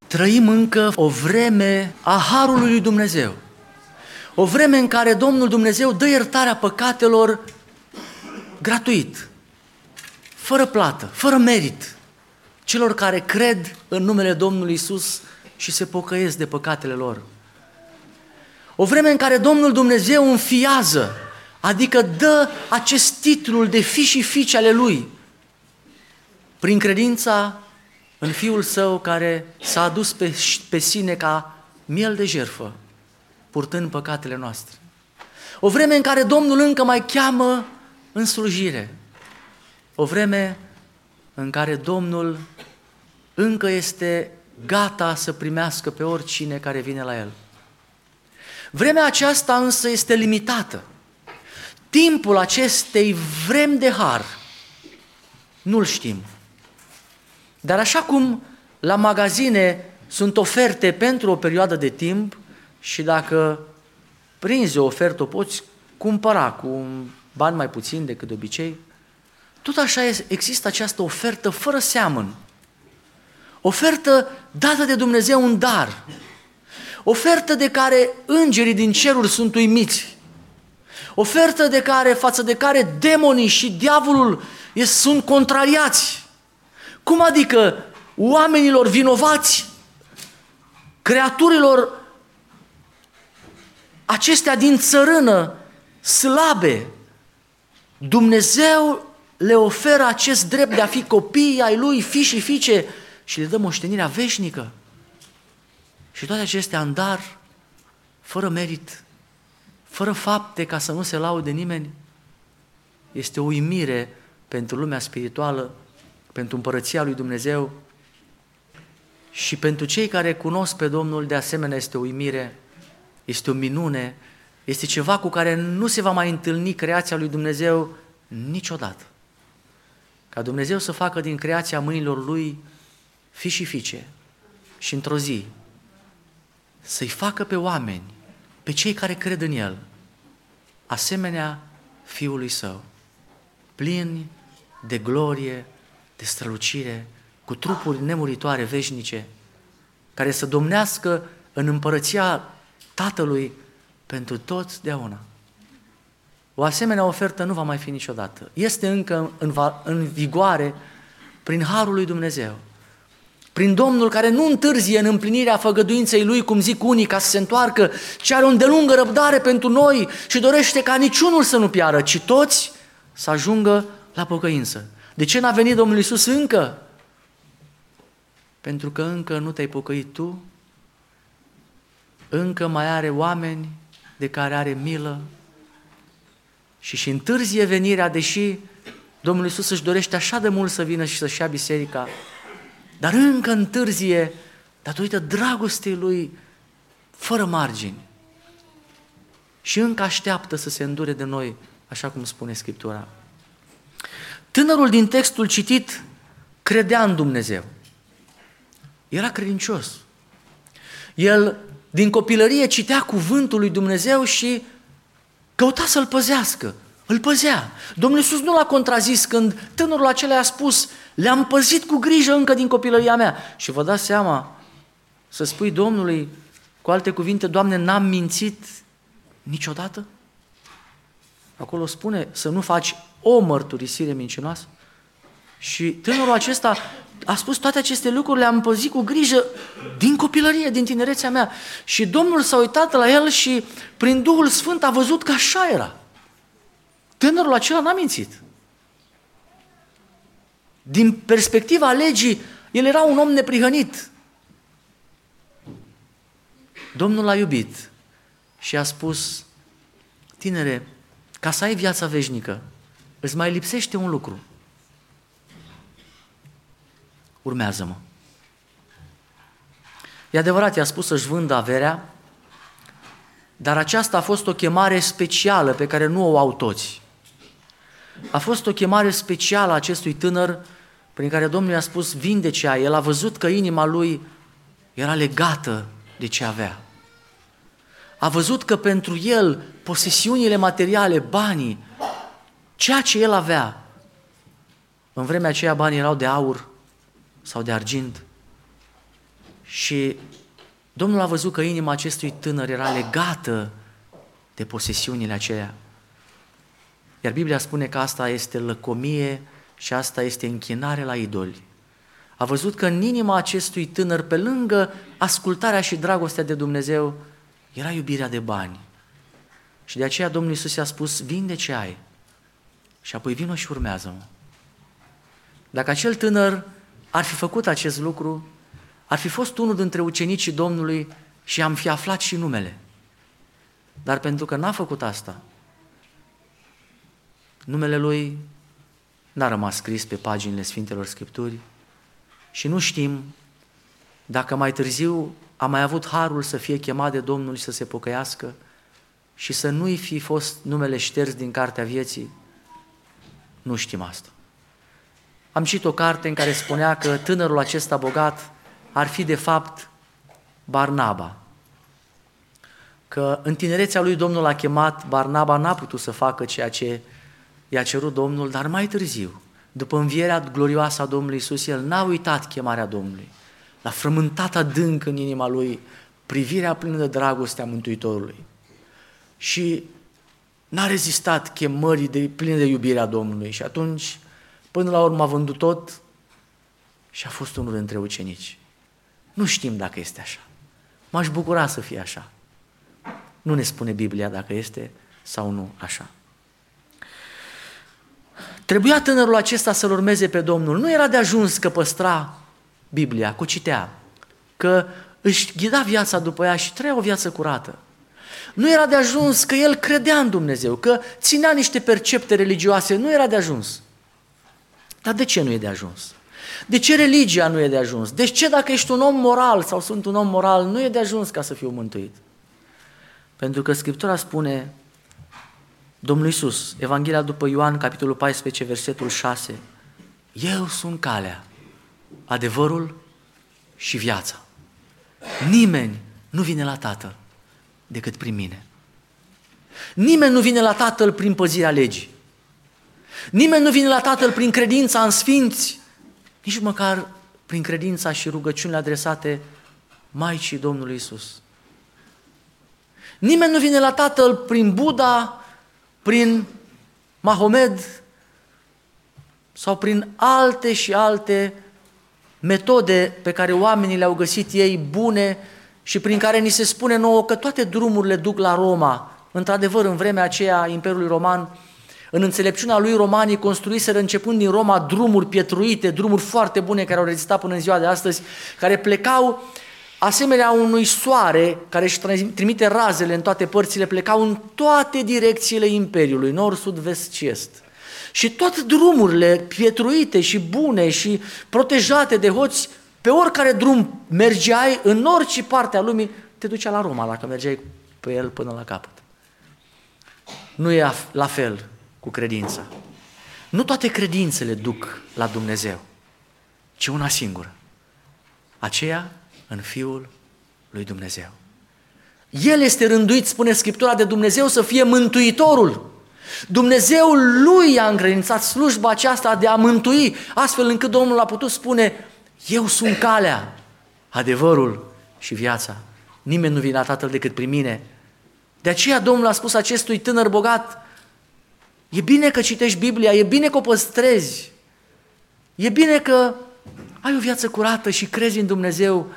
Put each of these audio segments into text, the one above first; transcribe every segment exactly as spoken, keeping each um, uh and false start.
trăim încă o vreme a Harului lui Dumnezeu. O vreme în care Domnul Dumnezeu dă iertarea păcatelor gratuit, fără plată, fără merit, celor care cred în numele Domnului Iisus și se pocăiesc de păcatele lor. O vreme în care Domnul Dumnezeu înfiază, adică dă acest titlul de fi și fiice ale Lui, prin credința în Fiul Său care s-a adus pe, pe sine ca miel de jertfă, purtând păcatele noastre. O vreme în care Domnul încă mai cheamă în slujire. O vreme în care Domnul încă este gata să primească pe oricine care vine la El. Vremea aceasta însă este limitată. Timpul acestei vremi de har nu-l știm. Dar așa cum la magazine sunt oferte pentru o perioadă de timp și dacă prinzi o ofertă, o poți cumpăra cu un bani mai puțin decât de obicei, tot așa există această ofertă fără seamăn. Ofertă dată de Dumnezeu un dar. Ofertă de care îngerii din ceruri sunt uimiți. Ofertă de care, față de care demonii și diavolul sunt contrariați. Cum adică oamenilor vinovați, creaturilor acestea din țărână, slabe, Dumnezeu le oferă acest drept de a fi copii ai Lui, fi și fiice, și le dă moștenirea veșnică. Și toate acestea în dar, fără merit, fără fapte ca să nu se laude nimeni. Este o uimire pentru lumea spirituală, pentru împărăția lui Dumnezeu și pentru cei care cunosc pe Domnul, de asemenea este o uimire, este o minune, este ceva cu care nu se va mai întâlni creația lui Dumnezeu niciodată. Ca Dumnezeu să facă din creația mâinilor Lui fi și fiice și într-o zi să-i facă pe oameni, pe cei care cred în El, asemenea Fiului Său, plini de glorie, de strălucire, cu trupuri nemuritoare veșnice, care să domnească în împărăția Tatălui pentru totdeauna. O asemenea ofertă nu va mai fi niciodată. Este încă în, în vigoare prin harul lui Dumnezeu, prin Domnul care nu întârzie în împlinirea făgăduinței Lui, cum zic unii, ca să se întoarcă, ci are o îndelungă răbdare pentru noi și dorește ca niciunul să nu piară, ci toți să ajungă la pocăință. De ce n-a venit Domnul Iisus încă? Pentru că încă nu te-ai pocăit tu, încă mai are oameni de care are milă și și întârzie venirea, deși Domnul Iisus își dorește așa de mult să vină și să-și ia biserica, dar încă întârzie datorită dragostei Lui fără margini și încă așteaptă să se îndure de noi, așa cum spune Scriptura. Tânărul din textul citit credea în Dumnezeu. Era credincios. El din copilărie citea cuvântul lui Dumnezeu și căuta să-l păzească. Îl păzea. Domnul Iisus nu l-a contrazis când tânărul acela i-a spus: le-am păzit cu grijă încă din copilăria mea. Și vă dați seama, să spui Domnului, cu alte cuvinte, Doamne, n-am mințit niciodată? Acolo spune să nu faci o mărturisire mincinoasă. Și tânărul acesta a spus toate aceste lucruri, le-am păzit cu grijă din copilărie, din tinerețea mea. Și Domnul s-a uitat la el și prin Duhul Sfânt a văzut că așa era. Tânărul acela n-a mințit. Din perspectiva legii, el era un om neprihănit. Domnul l-a iubit și a spus: tinere, ca să ai viața veșnică, îți mai lipsește un lucru. Urmează-mă. E adevărat, i-a spus să-și vândă averea, dar aceasta a fost o chemare specială pe care nu o au toți. A fost o chemare specială a acestui tânăr prin care Domnul i-a spus: vinde ce ai. El a văzut că inima lui era legată de ce avea. A văzut că pentru el posesiunile materiale, banii, ceea ce el avea, în vremea aceea banii erau de aur sau de argint, Și Domnul a văzut că inima acestui tânăr era legată de posesiunile acelea. Iar Biblia spune că asta este lăcomie și asta este închinare la idoli. A văzut că în inima acestui tânăr, pe lângă ascultarea și dragostea de Dumnezeu, era iubirea de bani. Și de aceea Domnul Iisus i-a spus, vinde ce ai și apoi vină și urmează-mă. Dacă acel tânăr ar fi făcut acest lucru, ar fi fost unul dintre ucenicii Domnului și am fi aflat și numele. Dar pentru că n-a făcut asta, numele lui n-a rămas scris pe paginile Sfintelor Scripturi și nu știm dacă mai târziu a mai avut harul să fie chemat de Domnul și să se pocăiască și să nu-i fi fost numele șters din cartea vieții. Nu știm asta. Am citit o carte în care spunea că tânărul acesta bogat ar fi de fapt Barnaba. Că în tinerețea lui Domnul a chemat, Barnaba n-a putut să facă ceea ce i-a cerut Domnul, dar mai târziu, după învierea glorioasă a Domnului Iisus, el n-a uitat chemarea Domnului. L-a frământat adânc în inima lui privirea plină de dragoste a Mântuitorului. Și n-a rezistat chemării de, pline de iubirea Domnului. Și atunci, până la urmă, a vândut tot și a fost unul dintre ucenici. Nu știm dacă este așa. M-aș bucura să fie așa. Nu ne spune Biblia dacă este sau nu așa. Trebuia tânărul acesta să-L urmeze pe Domnul. Nu era de ajuns că păstra Biblia, că o citea, că își ghida viața după ea și trăia o viață curată. Nu era de ajuns că el credea în Dumnezeu, că ținea niște percepte religioase. Nu era de ajuns. Dar de ce nu e de ajuns? De ce religia nu e de ajuns? De ce dacă ești un om moral sau sunt un om moral, nu e de ajuns ca să fiu mântuit? Pentru că Scriptura spune, Domnul Iisus, Evanghelia după Ioan, capitolul paisprezece, versetul șase, eu sunt calea, adevărul și viața. Nimeni nu vine la Tatăl decât prin mine. Nimeni nu vine la Tatăl prin păzirea legii. Nimeni nu vine la Tatăl prin credința în sfinți, nici măcar prin credința și rugăciunile adresate Maicii Domnului Iisus. Nimeni nu vine la Tatăl prin Buddha, prin Mahomed sau prin alte și alte metode pe care oamenii le-au găsit ei bune și prin care ni se spune nouă că toate drumurile duc la Roma. Într-adevăr, în vremea aceea a Imperiului Roman, în înțelepciunea lui, romanii construiseră începând din Roma drumuri pietruite, drumuri foarte bune care au rezistat până în ziua de astăzi, care plecau asemenea unui soare care își trimite razele în toate părțile, plecau în toate direcțiile Imperiului, nord, sud, vest și est. Și toate drumurile pietruite și bune și protejate de hoți, pe oricare drum mergeai, în orice parte a lumii, te ducea la Roma, dacă mergeai pe el până la capăt. Nu e la fel cu credința. Nu toate credințele duc la Dumnezeu, ci una singură. Aceea în Fiul lui Dumnezeu. El este rânduit, spune Scriptura, de Dumnezeu să fie mântuitorul. Dumnezeul lui a încredințat slujba aceasta de a mântui, astfel încât Domnul a putut spune, eu sunt calea, adevărul și viața. Nimeni nu vine la Tatăl decât prin mine. De aceea Domnul a spus acestui tânăr bogat, e bine că citești Biblia, e bine că o păstrezi, e bine că ai o viață curată și crezi în Dumnezeu,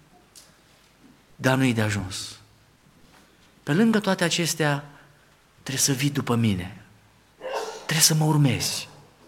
dar nu-i de ajuns. Pe lângă toate acestea, trebuie să vii după mine, trebuie să mă urmezi.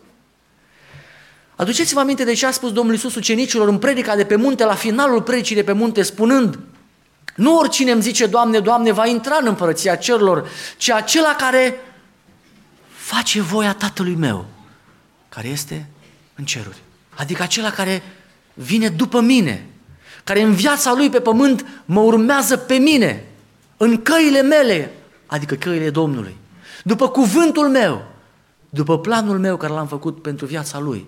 Aduceți-vă aminte de ce a spus Domnul Iisus ucenicilor în predica de pe munte, la finalul predicii de pe munte, spunând, nu oricine îmi zice, Doamne, Doamne, va intra în împărăția cerurilor, ci acela care face voia Tatălui meu, care este în ceruri. Adică acela care vine după mine, care în viața lui pe pământ mă urmează pe mine, în căile mele, adică căile Domnului, după cuvântul meu, după planul meu care l-am făcut pentru viața lui.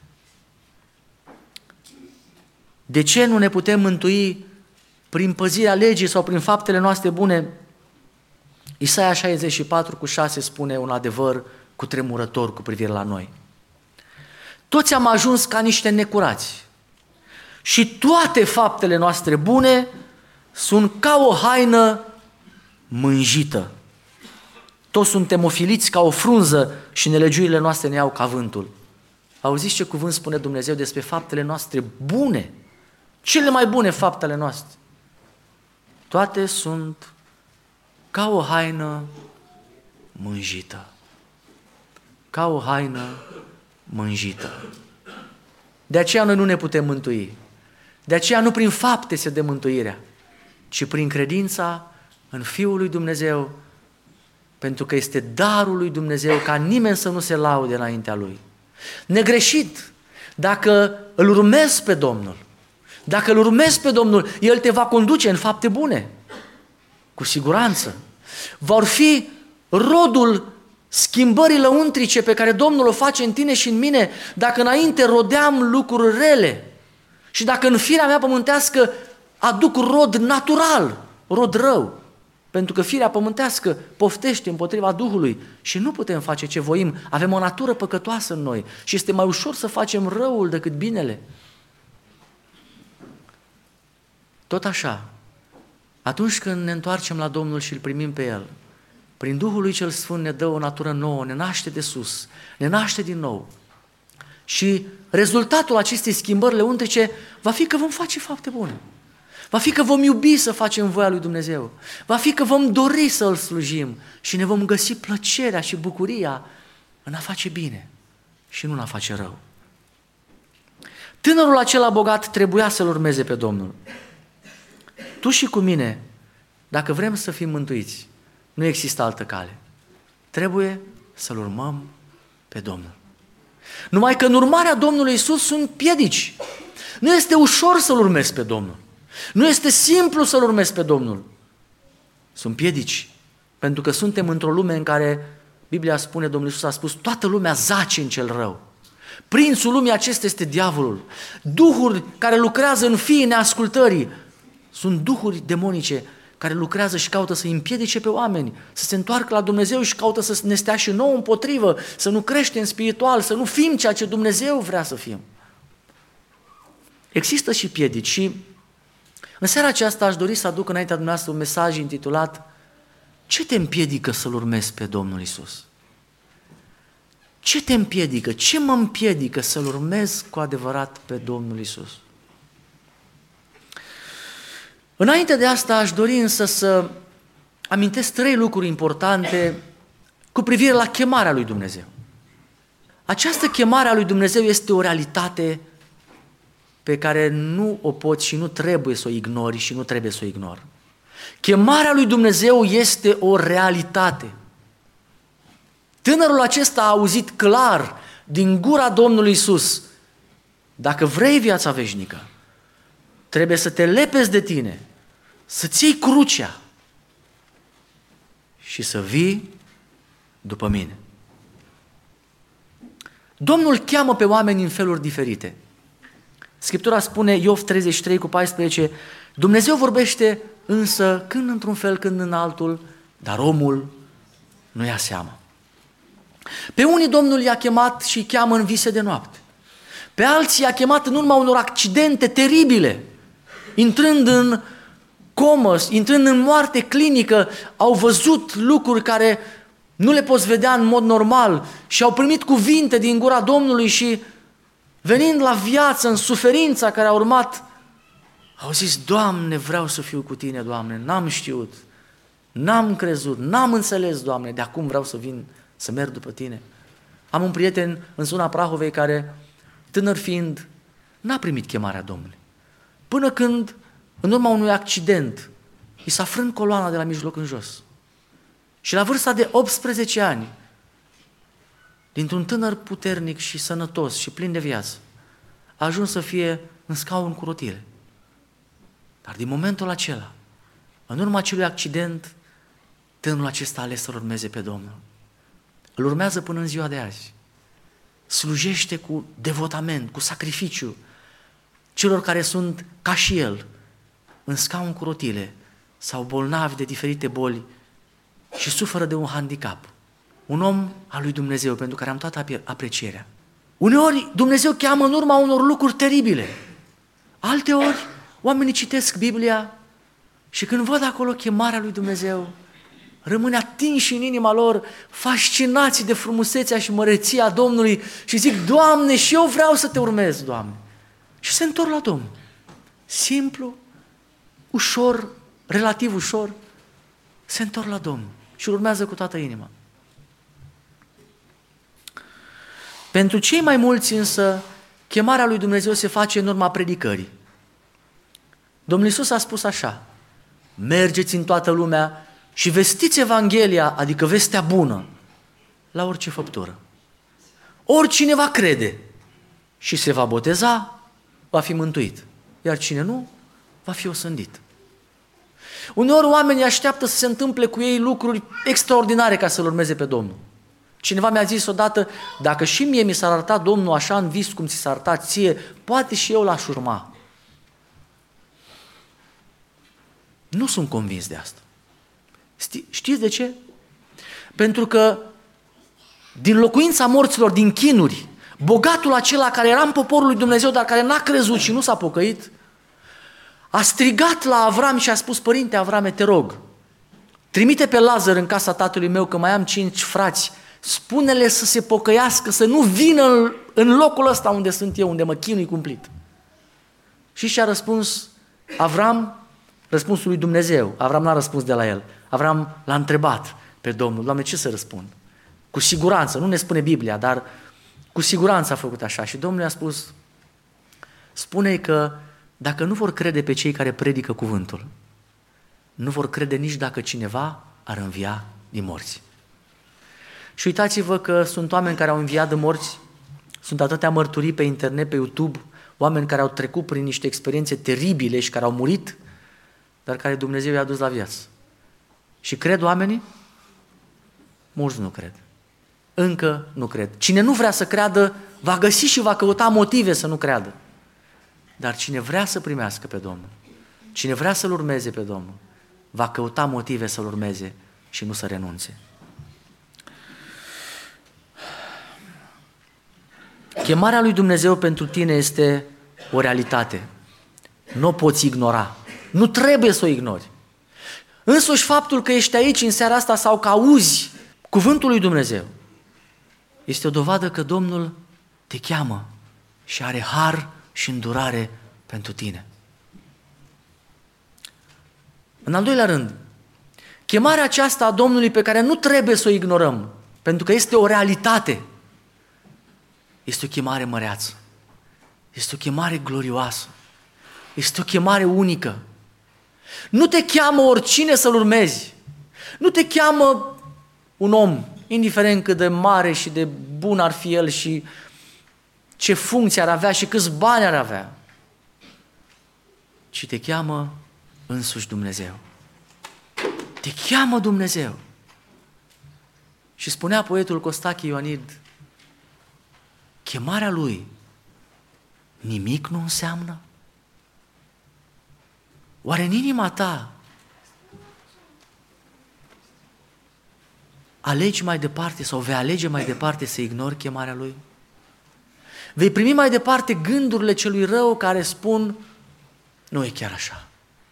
De ce nu ne putem mântui prin păzirea legii sau prin faptele noastre bune? Isaia șaizeci și patru cu șase spune un adevăr cutremurător cu privire la noi. Toți am ajuns ca niște necurați Și toate faptele noastre bune sunt ca o haină mânjită. Toți suntem ofiliți ca o frunză și nelegiurile noastre ne iau ca vântul. Auziți ce cuvânt spune Dumnezeu despre faptele noastre bune? Cele mai bune faptele noastre. Toate sunt ca o haină mânjită. Ca o haină mânjită. De aceea noi nu ne putem mântui. De aceea nu prin fapte se dă mântuirea, ci prin credința în Fiul lui Dumnezeu, pentru că este darul lui Dumnezeu ca nimeni să nu se laude înaintea Lui. Negreșit, dacă îl urmezi pe Domnul, dacă îl urmezi pe Domnul, El te va conduce în fapte bune. Cu siguranță. Vor fi rodul schimbării lăuntrice pe care Domnul o face în tine și în mine, dacă înainte rodeam lucruri rele și dacă în firea mea pământească aduc rod natural, rod rău, pentru că firea pământească poftește împotriva Duhului și nu putem face ce voim, avem o natură păcătoasă în noi și este mai ușor să facem răul decât binele. Tot așa, atunci când ne întoarcem la Domnul și îl primim pe El, prin Duhul lui cel Sfânt ne dă o natură nouă, ne naște de sus, ne naște din nou. Și rezultatul acestei schimbări lăuntrice va fi că vom face fapte bune. Va fi că vom iubi să facem voia lui Dumnezeu. Va fi că vom dori să îl slujim și ne vom găsi plăcerea și bucuria în a face bine și nu în a face rău. Tânărul acela bogat trebuia să-L urmeze pe Domnul. Tu și cu mine, dacă vrem să fim mântuiți, nu există altă cale. Trebuie să-L urmăm pe Domnul. Numai că în urmarea Domnului Iisus sunt piedici. Nu este ușor să-L urmezi pe Domnul. Nu este simplu să-L urmezi pe Domnul. Sunt piedici. Pentru că suntem într-o lume în care Biblia spune, Domnul Iisus a spus, toată lumea zace în cel rău. Prințul lumii acesta este diavolul. Duhuri care lucrează în fiii neascultării sunt duhuri demonice care lucrează și caută să împiedice pe oameni, să se întoarcă la Dumnezeu și caută să ne stea și nouă împotrivă, să nu creștem spiritual, să nu fim ceea ce Dumnezeu vrea să fim. Există și piedici și în seara aceasta aș dori să aduc înaintea dumneavoastră un mesaj intitulat Ce te împiedică să-L urmezi pe Domnul Iisus? Ce te împiedică? Ce mă împiedică să-L urmez cu adevărat pe Domnul Iisus? Înainte de asta aș dori însă să amintesc trei lucruri importante cu privire la chemarea lui Dumnezeu. Această chemare a lui Dumnezeu este o realitate pe care nu o poți și nu trebuie să o ignori și nu trebuie să o ignori. Chemarea lui Dumnezeu este o realitate. Tânărul acesta a auzit clar din gura Domnului Iisus, dacă vrei viața veșnică, trebuie să te lepezi de tine, să-ți iei crucea și să vii după mine. Domnul cheamă pe oameni în feluri diferite. Scriptura spune, Iov treizeci și trei cu paisprezece, Dumnezeu vorbește însă când într-un fel, când în altul, dar omul nu ia seama. Pe unii Domnul i-a chemat și îi cheamă în vise de noapte. Pe alții i-a chemat în urma unor accidente teribile, intrând în comă, intrând în moarte clinică, au văzut lucruri care nu le poți vedea în mod normal și au primit cuvinte din gura Domnului și venind la viață în suferința care a urmat, au zis, Doamne, vreau să fiu cu Tine, Doamne, n-am știut, n-am crezut, n-am înțeles, Doamne, de acum vreau să vin, să merg după Tine. Am un prieten în zona Prahovei care, tânăr fiind, n-a primit chemarea Domnului. Până când, în urma unui accident, i s-a frânt coloana de la mijloc în jos. Și la vârsta de optsprezece ani, dintr-un tânăr puternic și sănătos și plin de viață, a ajuns să fie în scaun cu rotile. Dar din momentul acela, în urma acelui accident, tânărul acesta a ales să-L urmeze pe Domnul. Îl urmează până în ziua de azi. Slujește cu devotament, cu sacrificiu celor care sunt ca și el, în scaun cu rotile sau bolnavi de diferite boli și suferă de un handicap. Un om al lui Dumnezeu, pentru care am toată aprecierea. Uneori Dumnezeu cheamă în urma unor lucruri teribile. Alteori, oamenii citesc Biblia și când văd acolo chemarea lui Dumnezeu, rămâne atinși în inima lor, fascinați de frumusețea și măreția Domnului și zic, Doamne, și eu vreau să te urmez, Doamne. Și se întorc la Domnul. Simplu, ușor, relativ ușor, se întorc la Domnul și îl urmează cu toată inima. Pentru cei mai mulți însă, chemarea lui Dumnezeu se face în urma predicării. Domnul Iisus a spus așa, mergeți în toată lumea și vestiți Evanghelia, adică vestea bună, la orice făptură. Oricine va crede și se va boteza, va fi mântuit, iar cine nu, va fi osândit. Uneori oamenii așteaptă să se întâmple cu ei lucruri extraordinare ca să-L urmeze pe Domnul. Cineva mi-a zis odată, dacă și mie mi s-ar arăta Domnul așa în vis cum ți s-a arătat ție, poate și eu l-aș urma. Nu sunt convins de asta. Știți de ce? Pentru că din locuința morților, din chinuri, bogatul acela care era în poporul lui Dumnezeu, dar care n-a crezut și nu s-a pocăit, a strigat la Avram și a spus, Părinte Avrame, te rog, trimite pe Lazar în casa tatălui meu că mai am cinci frați, spune-le să se pocăiască, să nu vină în locul ăsta unde sunt eu, unde mă chinui cumplit. Și și-a răspuns Avram, răspunsul lui Dumnezeu. Avram n-a răspuns de la el. Avram l-a întrebat pe Domnul, Doamne, ce să răspund? Cu siguranță, nu ne spune Biblia, dar cu siguranță a făcut așa. Și Domnul i-a spus, spune că dacă nu vor crede pe cei care predică cuvântul, nu vor crede nici dacă cineva ar învia din morți. Și uitați-vă că sunt oameni care au înviat de morți, sunt atâtea mărturii pe internet, pe YouTube, oameni care au trecut prin niște experiențe teribile și care au murit, dar care Dumnezeu i-a dus la viață. Și cred oamenii? Mulți nu cred. Încă nu cred. Cine nu vrea să creadă, va găsi și va căuta motive să nu creadă. Dar cine vrea să primească pe Domnul, cine vrea să-L urmeze pe Domnul, va căuta motive să-L urmeze și nu să renunțe. Chemarea lui Dumnezeu pentru tine este o realitate. Nu o poți ignora. Nu trebuie să o ignori. Însuși faptul că ești aici în seara asta sau că auzi cuvântul lui Dumnezeu este o dovadă că Domnul te cheamă și are har și îndurare pentru tine. În al doilea rând, chemarea aceasta a Domnului pe care nu trebuie să o ignorăm, pentru că este o realitate, este o chemare măreață, este o chemare glorioasă, este o chemare unică. Nu te cheamă oricine să-L urmezi, nu te cheamă un om, indiferent cât de mare și de bun ar fi el și ce funcție ar avea și câți bani ar avea, ci te cheamă însuși Dumnezeu. Te cheamă Dumnezeu. Și spunea poetul Costache Ioanid, chemarea Lui nimic nu înseamnă? Oare în inima ta alegi mai departe sau vei alege mai departe să ignori chemarea Lui? Vei primi mai departe gândurile celui rău care spun, nu e chiar așa.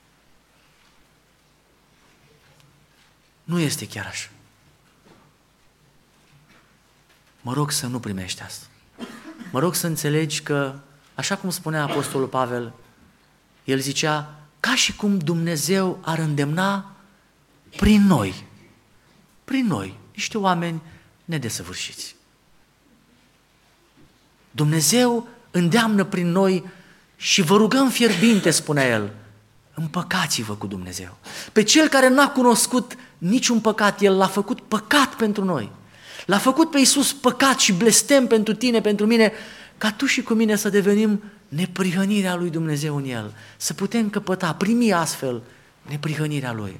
Nu este chiar așa. Mă rog să nu primești asta. Mă rog să înțelegi că, așa cum spunea Apostolul Pavel, el zicea, ca și cum Dumnezeu ar îndemna prin noi, prin noi, niște oameni nedesăvârșiți. Dumnezeu îndeamnă prin noi și vă rugăm fierbinte, spunea el, împăcați-vă cu Dumnezeu. Pe cel care n-a cunoscut niciun păcat, El l-a făcut păcat pentru noi. L-a făcut pe Iisus păcat și blestem pentru tine, pentru mine, ca tu și cu mine să devenim neprihănirea lui Dumnezeu în El, să putem căpăta, primi astfel neprihănirea Lui.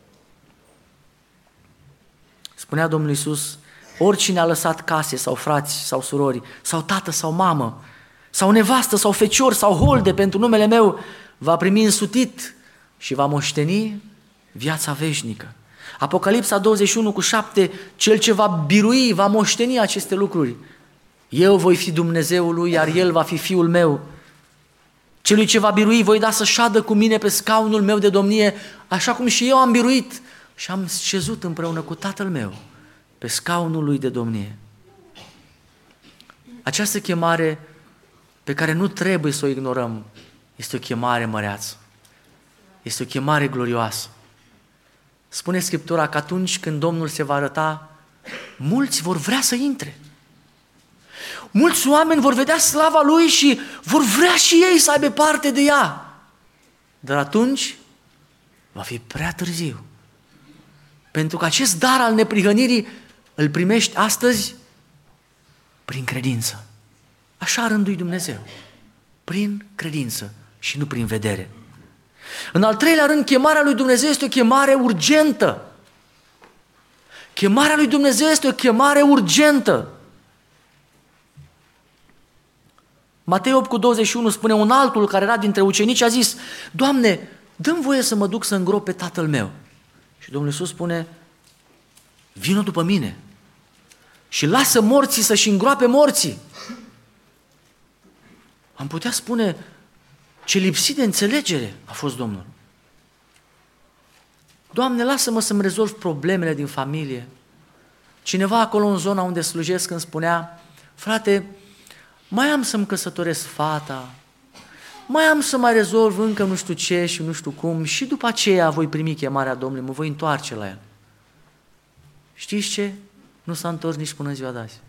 Spunea Domnul Iisus, oricine a lăsat case sau frați sau surori, sau tată sau mamă, sau nevastă sau fecior sau holde pentru numele meu, va primi însutit și va moșteni viața veșnică. Apocalipsa douăzeci și unu cu șapte, cel ce va birui, va moșteni aceste lucruri. Eu voi fi Dumnezeul lui, iar el va fi fiul meu. Celui ce va birui voi da să șadă cu mine pe scaunul meu de domnie, așa cum și eu am biruit și am șezut împreună cu Tatăl meu pe scaunul lui de domnie. Această chemare pe care nu trebuie să o ignorăm este o chemare măreață. Este o chemare glorioasă. Spune Scriptura că atunci când Domnul se va arăta, mulți vor vrea să intre. Mulți oameni vor vedea slava Lui și vor vrea și ei să aibă parte de ea. Dar atunci va fi prea târziu. Pentru că acest dar al neprihănirii îl primești astăzi prin credință. Așa a rânduit Dumnezeu. Prin credință și nu prin vedere. În al treilea rând, chemarea lui Dumnezeu este o chemare urgentă. Chemarea lui Dumnezeu este o chemare urgentă. Matei opt cu douăzeci și unu spune, un altul care era dintre ucenici a zis, Doamne, dă-mi voie să mă duc să îngrop pe tatăl meu. Și Domnul Iisus spune, vină după mine și lasă morții să-și îngroape morții. Am putea spune, ce lipsit de înțelegere a fost Domnul. Doamne, lasă-mă să-mi rezolv problemele din familie. Cineva acolo în zona unde slujesc îmi spunea, frate, mai am să-mi căsătoresc fata, mai am să mai rezolv încă nu știu ce și nu știu cum și după aceea voi primi chemarea Domnului, mă voi întoarce la El. Știți ce? Nu s-a întors nici până în ziua de azi.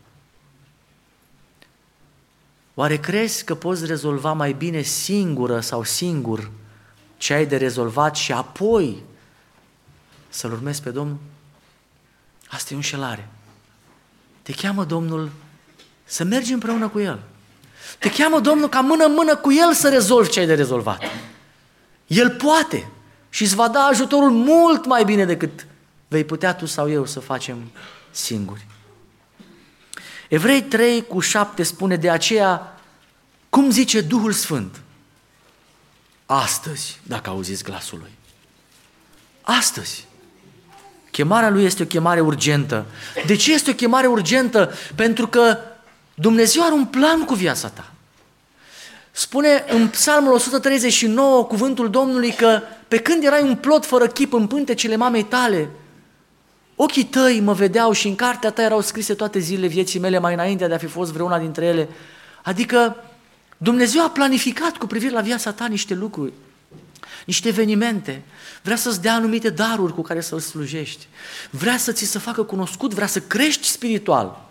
Oare crezi că poți rezolva mai bine singură sau singur ce ai de rezolvat și apoi să-L urmezi pe Domnul? Asta e o înșelare. Te cheamă Domnul să mergi împreună cu El. Te cheamă Domnul ca mână-mână cu El să rezolvi ce ai de rezolvat. El poate și îți va da ajutorul mult mai bine decât vei putea tu sau eu să facem singuri. Evrei trei cu șapte spune, de aceea, cum zice Duhul Sfânt? Astăzi, dacă auziți glasul Lui. Astăzi. Chemarea Lui este o chemare urgentă. De ce este o chemare urgentă? Pentru că Dumnezeu are un plan cu viața ta. Spune în Psalmul o sută treizeci și nouă cuvântul Domnului că pe când erai un plot fără chip în pântecele mamei tale, ochii tăi mă vedeau și în cartea ta erau scrise toate zilele vieții mele mai înainte de a fi fost vreuna dintre ele. Adică Dumnezeu a planificat cu privire la viața ta niște lucruri, niște evenimente. Vrea să-ți dea anumite daruri cu care să-L slujești. Vrea să ți se facă cunoscut, vrea să crești spiritual.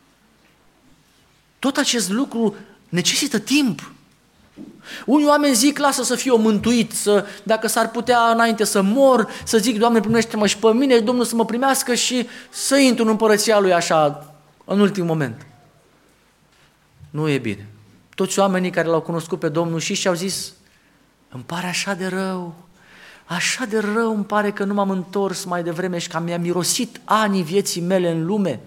Tot acest lucru necesită timp. Unii oameni zic, lasă să fiu mântuit, să, dacă s-ar putea înainte să mor, să zic, Doamne, primește-mă și pe mine, Domnul să mă primească și să intru în împărăția Lui așa, în ultimul moment. Nu e bine. Toți oamenii care L-au cunoscut pe Domnul și și-au zis, îmi pare așa de rău, așa de rău îmi pare că nu m-am întors mai devreme și că mi-a mirosit anii vieții mele în lume.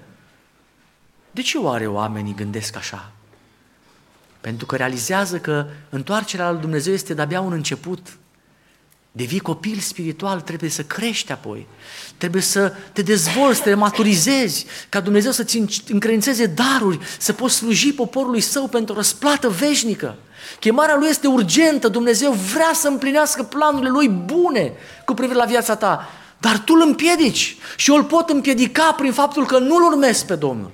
De ce oare oamenii gândesc așa? Pentru că realizează că întoarcerea lui Dumnezeu este de-abia un început. Devii copil spiritual, trebuie să crești apoi. Trebuie să te dezvolți, să te maturizezi, ca Dumnezeu să-ți încredințeze daruri, să poți sluji poporului Său pentru răsplată veșnică. Chemarea Lui este urgentă, Dumnezeu vrea să împlinească planurile Lui bune cu privire la viața ta, dar tu îl împiedici și eu îl pot împiedica prin faptul că nu-L urmezi pe Domnul.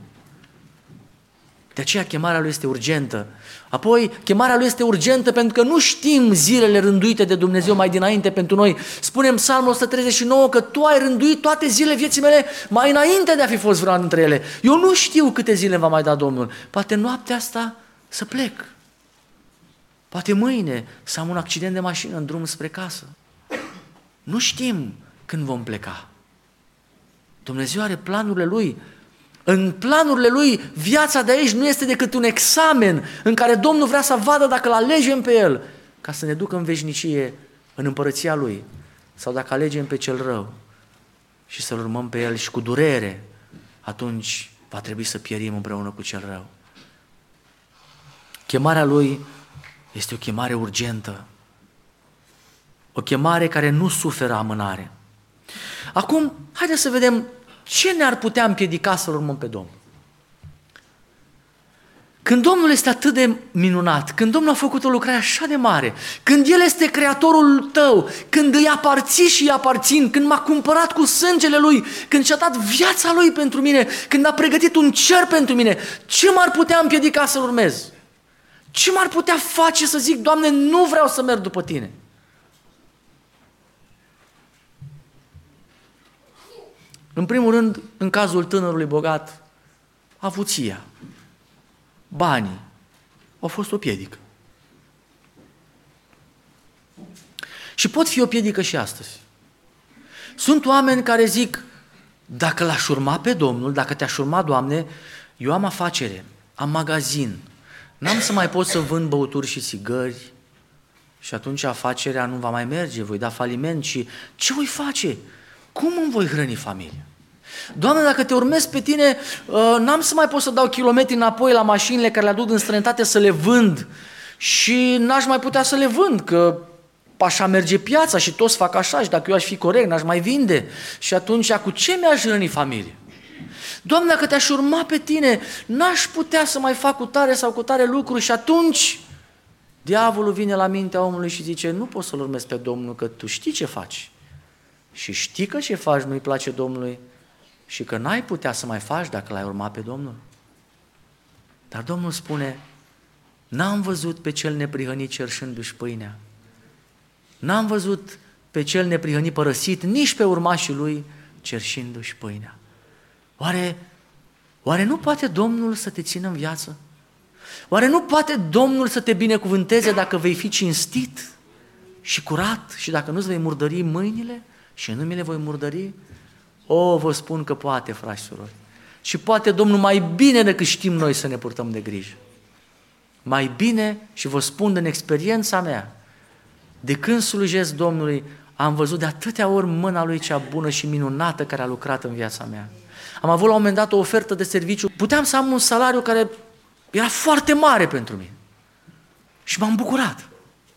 De aceea chemarea Lui este urgentă. Apoi, chemarea Lui este urgentă pentru că nu știm zilele rânduite de Dumnezeu mai dinainte pentru noi. Spune în Psalmul o sută treizeci și nouă că Tu ai rânduit toate zilele vieții mele mai înainte de a fi fost vreuna dintre ele. Eu nu știu câte zile va mai da Domnul. Poate noaptea asta să plec. Poate mâine să am un accident de mașină în drum spre casă. Nu știm când vom pleca. Dumnezeu are planurile Lui. În planurile Lui, viața de aici nu este decât un examen în care Domnul vrea să vadă dacă îl alegem pe El ca să ne ducă în veșnicie, în împărăția Lui, sau dacă alegem pe cel rău și să-L urmăm pe El și cu durere, atunci va trebui să pierim împreună cu cel rău. Chemarea Lui este o chemare urgentă, o chemare care nu suferă amânare. Acum, haideți să vedem ce ne-ar putea împiedica să-L urmăm pe Domnul. Când Domnul este atât de minunat, când Domnul a făcut o lucrare așa de mare, când El este creatorul tău, când îi aparții și îi aparțin, când m-a cumpărat cu sângele Lui, când și-a dat viața Lui pentru mine, când a pregătit un cer pentru mine, ce m-ar putea împiedica să-L urmez? Ce m-ar putea face să zic, Doamne, nu vreau să merg după Tine? În primul rând, în cazul tânărului bogat, avuția, banii au fost o piedică. Și pot fi o piedică și astăzi. Sunt oameni care zic, dacă l-aș urma pe Domnul, dacă te-aș urma, Doamne, eu am afacere, am magazin, n-am să mai pot să vând băuturi și țigări și atunci afacerea nu va mai merge, voi da faliment și ce voi face? Cum îmi voi hrăni familia? Doamne, dacă te urmez pe Tine, n-am să mai pot să dau kilometri înapoi la mașinile care le aduc în străinătate să le vând și n-aș mai putea să le vând, că așa merge piața și toți fac așa și dacă eu aș fi corect, n-aș mai vinde. Și atunci, cu ce mi-aș hrăni familia? Doamne, dacă te-aș urma pe Tine, n-aș putea să mai fac cu tare sau cu tare lucruri și atunci diavolul vine la mintea omului și zice, nu poți să-L urmezi pe Domnul, că tu știi ce faci. Și știi că ce faci nu-i place Domnului și că n-ai putea să mai faci dacă l-ai urmat pe Domnul. Dar Domnul spune, n-am văzut pe cel neprihănit cerșându-și pâinea, n-am văzut pe cel neprihănit părăsit, nici pe urmașii lui cerșindu-și pâinea. Oare, oare nu poate Domnul să te țină în viață? Oare nu poate Domnul să te binecuvânteze dacă vei fi cinstit și curat și dacă nu-ți vei murdări mâinile și nu mi le voi murdări? O, vă spun că poate, frați și surori. Și poate Domnul mai bine decât știm noi să ne purtăm de grijă. Mai bine, și vă spun din experiența mea, de când slujesc Domnului, am văzut de atâtea ori mâna Lui cea bună și minunată care a lucrat în viața mea. Am avut la un moment dat o ofertă de serviciu, puteam să am un salariu care era foarte mare pentru mine. Și m-am bucurat.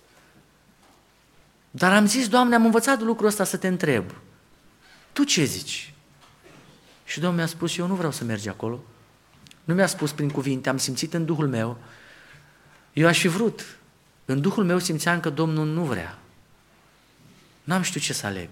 Dar am zis, Doamne, am învățat lucrul ăsta să te întreb. Tu ce zici? Și Domnul mi-a spus, eu nu vreau să mergi acolo. Nu mi-a spus prin cuvinte, am simțit în Duhul meu. Eu aș fi vrut. În Duhul meu simțeam că Domnul nu vrea. N-am știut ce să aleg.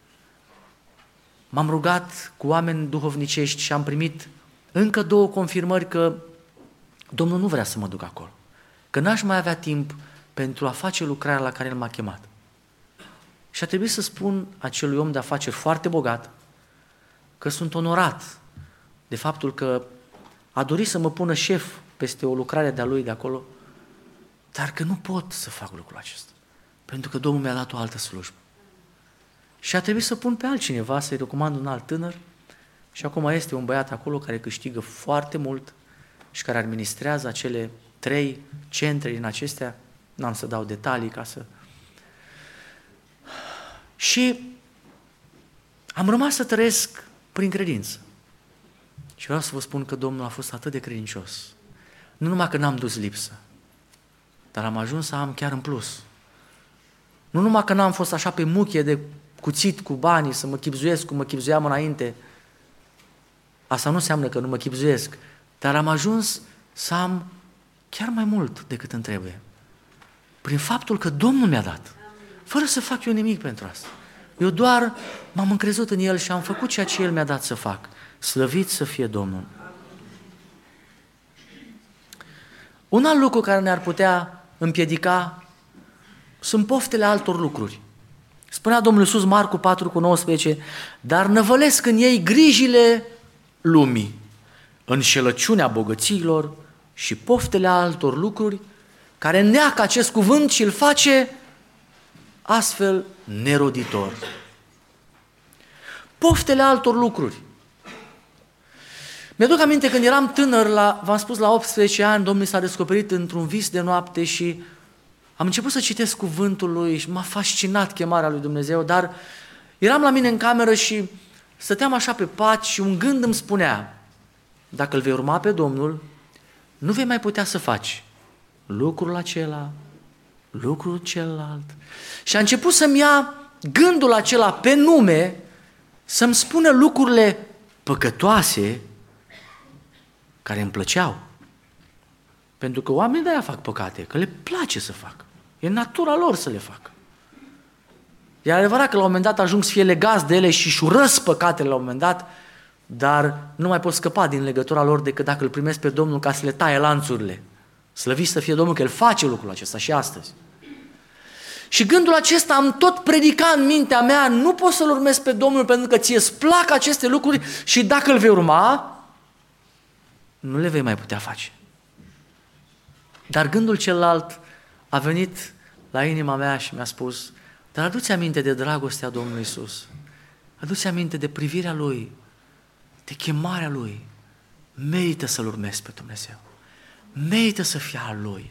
M-am rugat cu oameni duhovnicești și am primit încă două confirmări că Domnul nu vrea să mă duc acolo. Că n-aș mai avea timp pentru a face lucrarea la care El m-a chemat. Și a trebuit să spun acelui om de afaceri foarte bogat că sunt onorat de faptul că a dorit să mă pună șef peste o lucrare de-a lui de acolo, dar că nu pot să fac lucrul acesta, pentru că Domnul mi-a dat o altă slujbă. Și a trebuit să pun pe altcineva, să-i recomand un alt tânăr și acum este un băiat acolo care câștigă foarte mult și care administrează acele trei centre din acestea, n-am să dau detalii ca să... Și am rămas să trăiesc prin credință. Și vreau să vă spun că Domnul a fost atât de credincios. Nu numai că n-am dus lipsă, dar am ajuns să am chiar în plus. Nu numai că n-am fost așa pe muchie de cuțit cu banii, să mă chibzuiesc cum mă chibzuiam înainte. Asta nu înseamnă că nu mă chibzuiesc, dar am ajuns să am chiar mai mult decât îmi trebuie. Prin faptul că Domnul mi-a dat. Fără să fac eu nimic pentru asta. Eu doar m-am încrezut în El și am făcut ceea ce El mi-a dat să fac. Slăvit să fie Domnul. Un alt lucru care ne-ar putea împiedica sunt poftele altor lucruri. Spunea Domnul Iisus, Marcu patru cu nouăsprezece, dar năvălesc în ei grijile lumii, înșelăciunea bogățiilor și poftele altor lucruri care neacă acest cuvânt și îl face astfel neroditor. Poftele altor lucruri. Mi-aduc aminte când eram tânăr, la, v-am spus, la optsprezece ani, Domnul s-a descoperit într-un vis de noapte și am început să citesc cuvântul Lui și m-a fascinat chemarea Lui Dumnezeu, dar eram la mine în cameră și stăteam așa pe pat și un gând îmi spunea, dacă îl vei urma pe Domnul, nu vei mai putea să faci lucrul acela, lucrul celălalt. Și a început să-mi ia gândul acela pe nume, să-mi spună lucrurile păcătoase care îmi plăceau. Pentru că oamenii de-aia fac păcate, că le place să facă. E natura lor să le facă. E adevărat că la un moment dat ajung să fie legați de ele și își urăsc păcatele la un moment dat, dar nu mai pot scăpa din legătura lor decât dacă îl primesc pe Domnul ca să le taie lanțurile. Slăvit să fie Domnul că El face lucrul acesta și astăzi. Și gândul acesta am tot predicat în mintea mea, nu poți să-L urmezi pe Domnul pentru că ție îți plac aceste lucruri și dacă îl vei urma, nu le vei mai putea face. Dar gândul celălalt a venit la inima mea și mi-a spus, dar adu-ți aminte de dragostea Domnului Iisus, adu-ți aminte de privirea Lui, de chemarea Lui, merită să-L urmezi pe Dumnezeu, merită să fii al Lui.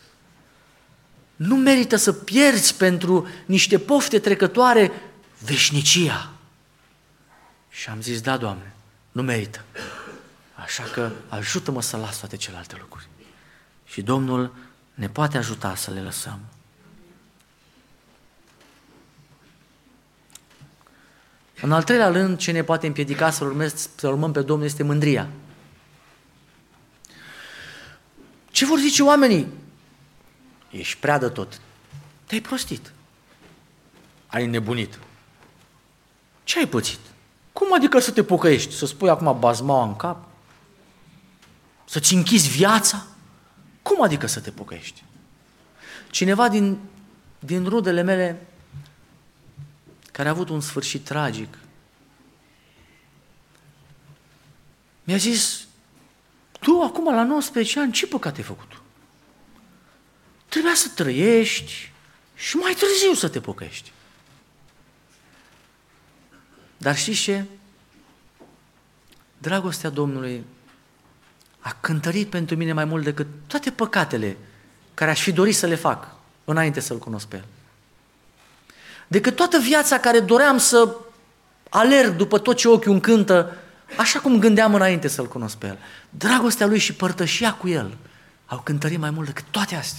Nu merită să pierzi pentru niște pofte trecătoare veșnicia. Și am zis, da, Doamne, nu merită. Așa că ajută-mă să las toate celelalte lucruri. Și Domnul ne poate ajuta să le lăsăm. În al treilea rând, ce ne poate împiedica să urmez, să urmăm pe Domnul este mândria. Ce vor zice oamenii? Ești prea de tot. Te-ai prostit. Ai nebunit. Ce ai pățit? Cum adică să te pocăiești? Să spui acum bazmaua în cap? Să-ți închizi viața? Cum adică să te pocăiești? Cineva din, din rudele mele care a avut un sfârșit tragic mi-a zis, tu acum la nouăsprezece ani ce păcat ai făcut? Trebuia să trăiești și mai târziu să te pocăiești. Dar știți ce? Dragostea Domnului a cântărit pentru mine mai mult decât toate păcatele care aș fi dorit să le fac înainte să-L cunosc pe El. Decât toată viața care doream să alerg după tot ce ochiul îmi cântă, așa cum gândeam înainte să-L cunosc pe El. Dragostea Lui și părtășia cu El au cântărit mai mult decât toate astea.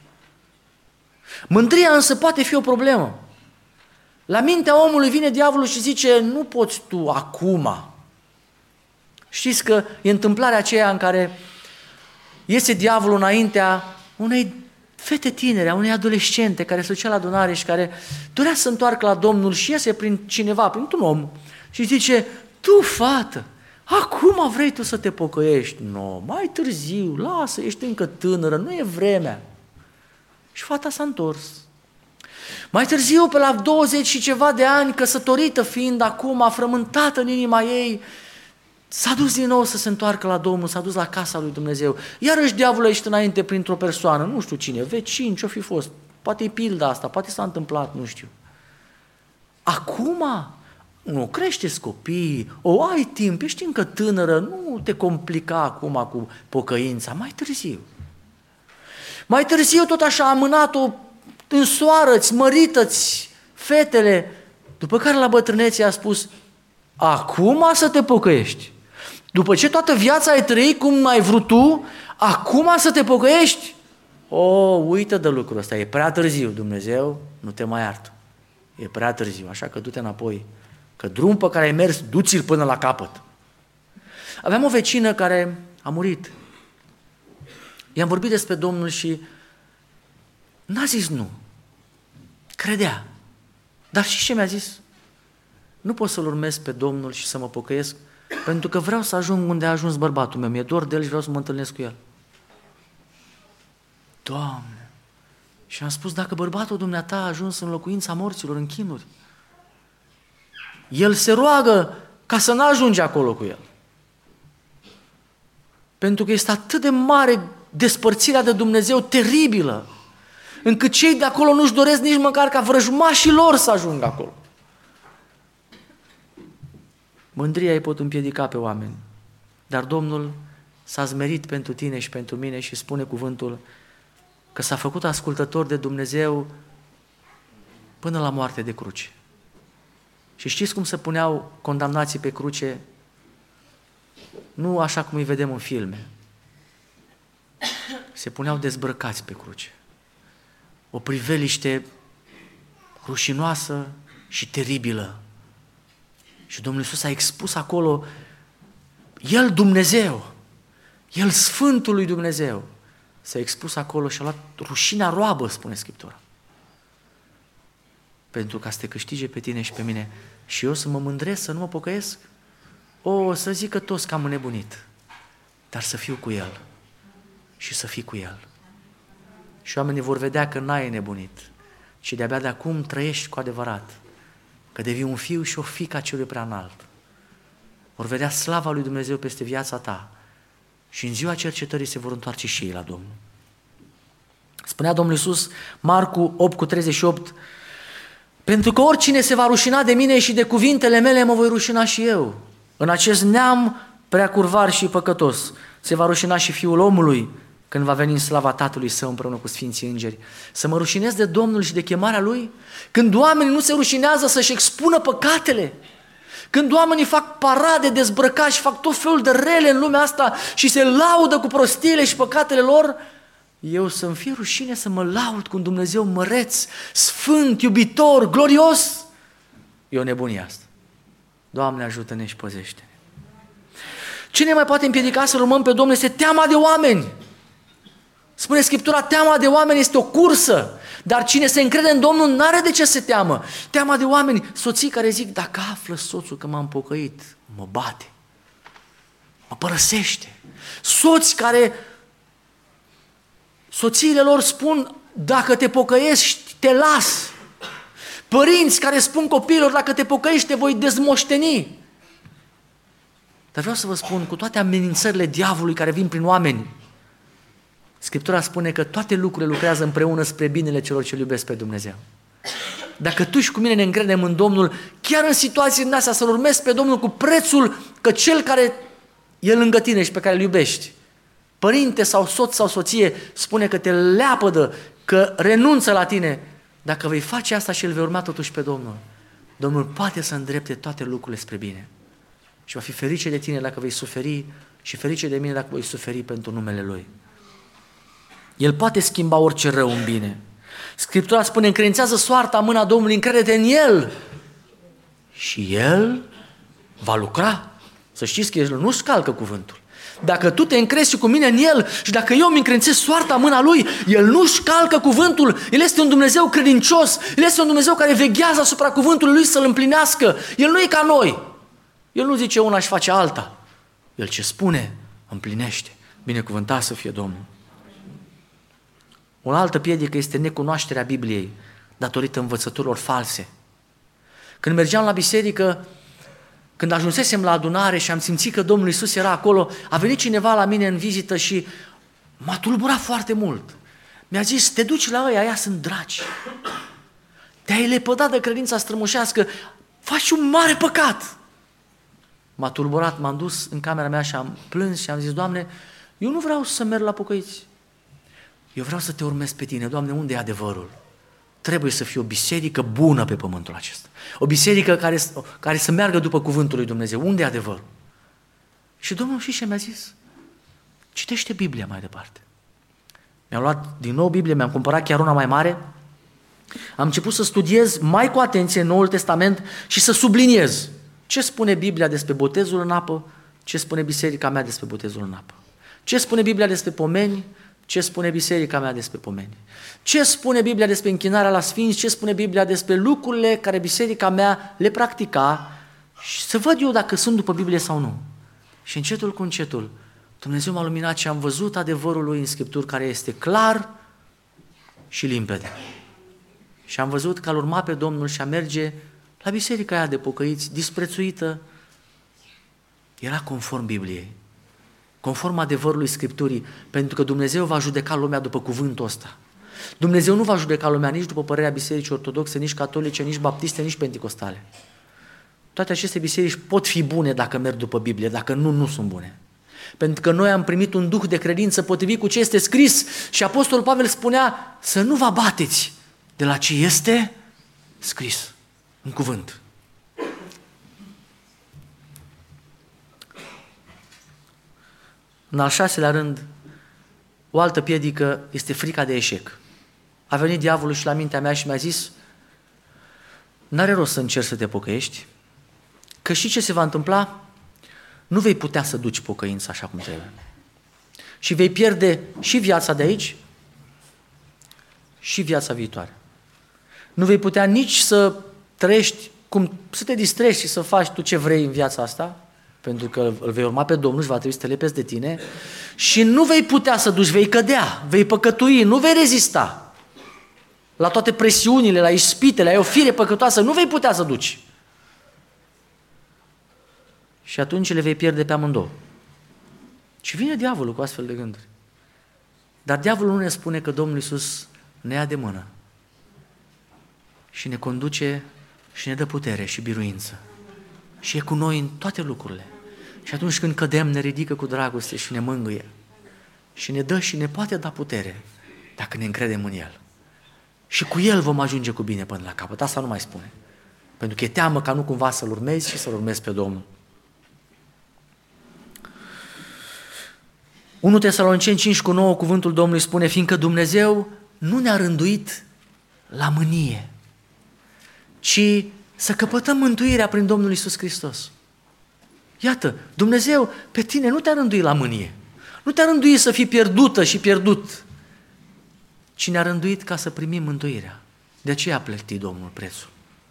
Mândria însă poate fi o problemă. La mintea omului vine diavolul și zice, nu poți tu acum. Știți că e întâmplarea aceea în care iese diavolul înaintea unei fete tinere, a unei adolescente care se ducea la adunare și care dorea să întoarcă la Domnul și iese prin cineva, prin un om și zice, tu fată, acum vrei tu să te pocăiești? Nu, mai târziu, lasă, ești încă tânără, nu e vremea. Și fata s-a întors. Mai târziu, pe la douăzeci și ceva de ani, căsătorită fiind acum, frământată în inima ei, s-a dus din nou să se întoarcă la Domnul, s-a dus la casa lui Dumnezeu. Iarăși diavolul a ieșit înainte printr-o persoană, nu știu cine, vecin, ce-o fi fost, poate e pilda asta, poate s-a întâmplat, nu știu. Acum, nu, creșteți copii, o ai timp, ești încă tânără, nu te complica acum cu pocăința, mai târziu. Mai târziu tot așa amânat-o, însoară-ți, mărită-ți fetele, după care la bătrânețe a spus, acum să te pocăiești. După ce toată viața ai trăit cum ai vrut tu, acum să te pocăiești? O, uită de lucrul ăsta, e prea târziu, Dumnezeu nu te mai iartă. E prea târziu, așa că du-te înapoi, că drum pe care ai mers, du-ți-l până la capăt. Aveam o vecină care a murit. I-am vorbit despre Domnul și n-a zis nu. Credea. Dar și ce mi-a zis? Nu pot să-L urmez pe Domnul și să mă pocăiesc, pentru că vreau să ajung unde a ajuns bărbatul meu. Mi-e dor de el și vreau să mă întâlnesc cu el. Doamne! Și am spus, dacă bărbatul dumneata a ajuns în locuința morților, în chinuri, el se roagă ca să n-ajunge acolo cu el. Pentru că este atât de mare despărțirea de Dumnezeu, teribilă, încât cei de acolo nu-și doresc nici măcar ca vrăjmașii lor să ajungă acolo. Mândria îi pot împiedica pe oameni, dar Domnul s-a zmerit pentru tine și pentru mine și spune cuvântul că s-a făcut ascultător de Dumnezeu până la moarte de cruce. Și știți cum se puneau condamnații pe cruce? Nu așa cum îi vedem în filme. Se puneau dezbrăcați pe cruce. O priveliște rușinoasă și teribilă. Și Domnul Iisus a expus acolo El Dumnezeu, El Sfântul lui Dumnezeu, S-a expus acolo și a luat rușinea roabă, spune Scriptura. Pentru ca să te câștige pe tine și pe mine și eu să mă mândresc, să nu mă pocăiesc? O, să zică toți că am înnebunit, dar să fiu cu El și să fii cu El. Și oamenii vor vedea că n-ai nebunit, ci de-abia de acum trăiești cu adevărat, că devii un fiu și o fiică a Celui Preanalt. Vor vedea slava lui Dumnezeu peste viața ta și în ziua cercetării se vor întoarce și ei la Domnul. Spunea Domnul Iisus, Marcu opt cu treizeci și opt, pentru că oricine se va rușina de mine și de cuvintele mele, mă voi rușina și eu. În acest neam prea curvar și păcătos se va rușina și Fiul omului când va veni în slava Tatălui Său împreună cu Sfinții Îngeri. Să mă rușinez de Domnul și de chemarea Lui? Când oamenii nu se rușinează să-și expună păcatele, când oamenii fac parade, dezbrăcați și fac tot felul de rele în lumea asta și se laudă cu prostiile și păcatele lor, eu să-mi fie rușine să mă laud cu un Dumnezeu măreț, sfânt, iubitor, glorios? E o nebunie asta. Doamne, ajută-ne și păzește-ne. Ce ne mai poate împiedica să urmăm pe Domnul este teama de oameni. Spune Scriptura, teama de oameni este o cursă, dar cine se încrede în Domnul n-are de ce să se teamă. Teama de oameni, soții care zic, dacă află soțul că m-am pocăit, mă bate, mă părăsește. Soți care, soțiile lor spun, dacă te pocăiești, te las. Părinți care spun copiilor, dacă te pocăiești, te voi dezmoșteni. Dar vreau să vă spun, cu toate amenințările diavolului care vin prin oameni, Scriptura spune că toate lucrurile lucrează împreună spre binele celor ce iubesc pe Dumnezeu. Dacă tu și cu mine ne încredem în Domnul, chiar în situații din astea să-L urmezi pe Domnul cu prețul că cel care e lângă tine și pe care îl iubești, părinte sau soț sau soție, spune că te leapădă, că renunță la tine, dacă vei face asta și îl vei urma totuși pe Domnul, Domnul poate să îndrepte toate lucrurile spre bine. Și va fi ferice de tine dacă vei suferi și ferice de mine dacă voi suferi pentru numele Lui. El poate schimba orice rău în bine. Scriptura spune, încredințează soarta în mâna Domnului, încrede-te în El și El va lucra. Să știți că El nu-și calcă cuvântul. Dacă tu te încrezi și cu mine în El și dacă eu îmi încredințez soarta în mâna Lui, El nu-și calcă cuvântul. El este un Dumnezeu credincios. El este un Dumnezeu care veghează asupra cuvântului Lui să-L împlinească. El nu e ca noi. El nu zice una și face alta. El ce spune, împlinește. Binecuvântat să fie Domnul. O altă piedică este necunoașterea Bibliei datorită învățăturilor false. Când mergeam la biserică, când ajunsesem la adunare și am simțit că Domnul Iisus era acolo, a venit cineva la mine în vizită și m-a tulburat foarte mult. Mi-a zis, te duci la ăia, aia sunt dragi. Te-ai lepădat de credința strămoșească, faci un mare păcat. M-a tulburat, m-am dus în camera mea și am plâns și am zis, Doamne, eu nu vreau să merg la pocăiți. Eu vreau să te urmez pe tine. Doamne, unde e adevărul? Trebuie să fie o biserică bună pe pământul acesta. O biserică care, care să meargă după cuvântul lui Dumnezeu. Unde e adevărul? Și Domnul și ce mi-a zis? Citește Biblia mai departe. Mi-am luat din nou Biblie, mi-am cumpărat chiar una mai mare. Am început să studiez mai cu atenție Noul Testament și să subliniez ce spune Biblia despre botezul în apă, ce spune biserica mea despre botezul în apă. Ce spune Biblia despre pomeni, ce spune biserica mea despre pomeni. Ce spune Biblia despre închinarea la sfinți, ce spune Biblia despre lucrurile care biserica mea le practica și să văd eu dacă sunt după Biblie sau nu. Și încetul cu încetul, Dumnezeu m-a luminat și am văzut adevărul Lui în Scripturi care este clar și limpede. Și am văzut că a-L urma pe Domnul și a merge la biserica aia de pocăiți, disprețuită, era conform Bibliei, conform adevărului Scripturii, pentru că Dumnezeu va judeca lumea după cuvântul ăsta. Dumnezeu nu va judeca lumea nici după părerea bisericii ortodoxe, nici catolice, nici baptiste, nici penticostale. Toate aceste biserici pot fi bune dacă merg după Biblie, dacă nu, nu sunt bune. Pentru că noi am primit un duh de credință potrivit cu ce este scris și Apostolul Pavel spunea să nu vă abateți de la ce este scris în cuvânt. În al șaselea rând, o altă piedică este frica de eșec. A venit diavolul și la mintea mea și mi-a zis, n-are rost să încerci să te pocăiești, că și ce se va întâmpla, nu vei putea să duci pocăința așa cum trebuie. și vei pierde și viața de aici și viața viitoare. Nu vei putea nici să trăiești, cum, să te distrezi și să faci tu ce vrei în viața asta, pentru că îl vei urma pe Domnul și va trebui să te lepezi de tine, și nu vei putea să duci, vei cădea, vei păcătui, nu vei rezista la toate presiunile, la ispitele, ai o fire păcătoasă, nu vei putea să duci. Și atunci le vei pierde pe amândouă. Și vine diavolul cu astfel de gânduri. Dar diavolul nu ne spune că Domnul Iisus ne ia de mână și ne conduce și ne dă putere și biruință. Și e cu noi în toate lucrurile. Și atunci când cădem, ne ridică cu dragoste și ne mângâie. Și ne dă și ne poate da putere dacă ne încredem în El. Și cu El vom ajunge cu bine până la capăt. Asta nu mai spune. Pentru că e teamă ca nu cumva să-L urmezi și să-L urmezi pe Domnul. unu Tesaloniceni cinci cu nouă, cuvântul Domnului spune, fiindcă Dumnezeu nu ne-a rânduit la mânie, ci să căpătăm mântuirea prin Domnul Iisus Hristos. Iată, Dumnezeu pe tine nu te-a rânduit la mânie, nu te-a rânduit să fii pierdută și pierdut, ci ne-a rânduit ca să primim mântuirea. De aceea a plătit Domnul prețul.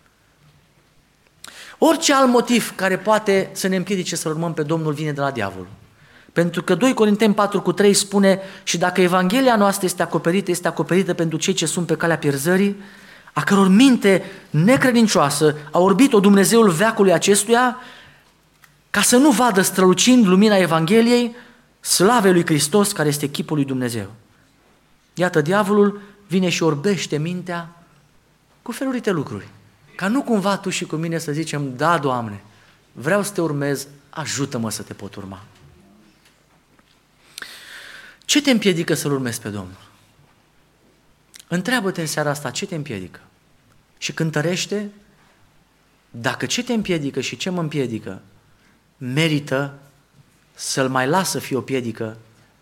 Orice alt motiv care poate să ne împiedice să urmăm pe Domnul vine de la diavol. Pentru că doi Corinteni patru cu trei spune, și dacă Evanghelia noastră este acoperită, este acoperită pentru cei ce sunt pe calea pierzării, a căror minte necredincioasă a orbit-o Dumnezeul veacului acestuia, ca să nu vadă strălucind lumina Evangheliei, slavei lui Hristos, care este chipul lui Dumnezeu. Iată, diavolul vine și orbește mintea cu felurite lucruri. Ca nu cumva tu și cu mine să zicem, da, Doamne, vreau să te urmez, ajută-mă să te pot urma. Ce te împiedică să-L urmezi pe Domnul? Întreabă-te în seara asta, ce te împiedică? Și cântărește, dacă ce te împiedică și ce mă împiedică merită să-L mai las să fie o piedică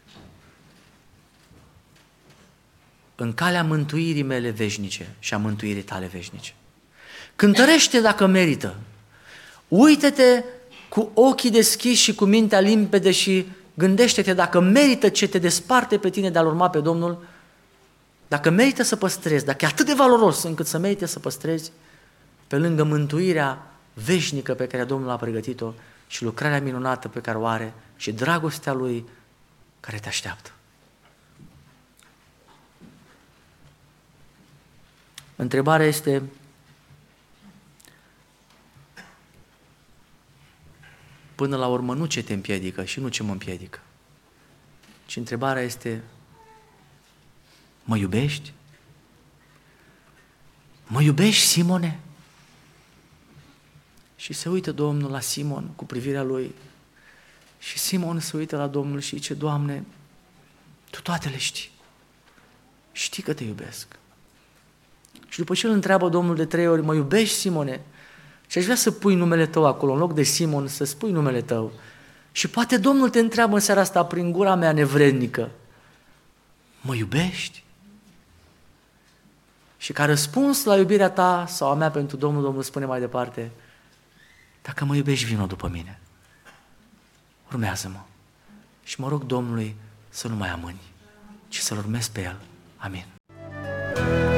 în calea mântuirii mele veșnice și a mântuirii tale veșnice. Cântărește dacă merită. Uită-te cu ochii deschiși și cu mintea limpede și gândește-te dacă merită ce te desparte pe tine de a-L urma pe Domnul, dacă merită să păstrezi, dacă e atât de valoros încât să merite să păstrezi pe lângă mântuirea veșnică pe care Domnul a pregătit-o și lucrarea minunată pe care o are și dragostea Lui care te așteaptă. Întrebarea este, până la urmă nu ce te împiedică și nu ce mă împiedică, ci întrebarea este, mă iubești? Mă iubești, Simone? Și se uită Domnul la Simon cu privirea lui și Simon se uită la Domnul și zice, Doamne, Tu toate le știi. Știi că te iubesc. Și după ce îl întreabă Domnul de trei ori, mă iubești, Simone? Și aș vrea să pui numele tău acolo, în loc de Simon, să spui numele tău. Și poate Domnul te întreabă în seara asta, prin gura mea nevrednică, mă iubești? Și ca răspuns la iubirea ta sau a mea pentru Domnul, Domnul spune mai departe, dacă mă iubești, vino după mine. Urmează-mă. Și mă rog Domnului să nu mai amâni, ci să-L urmez pe El. Amin.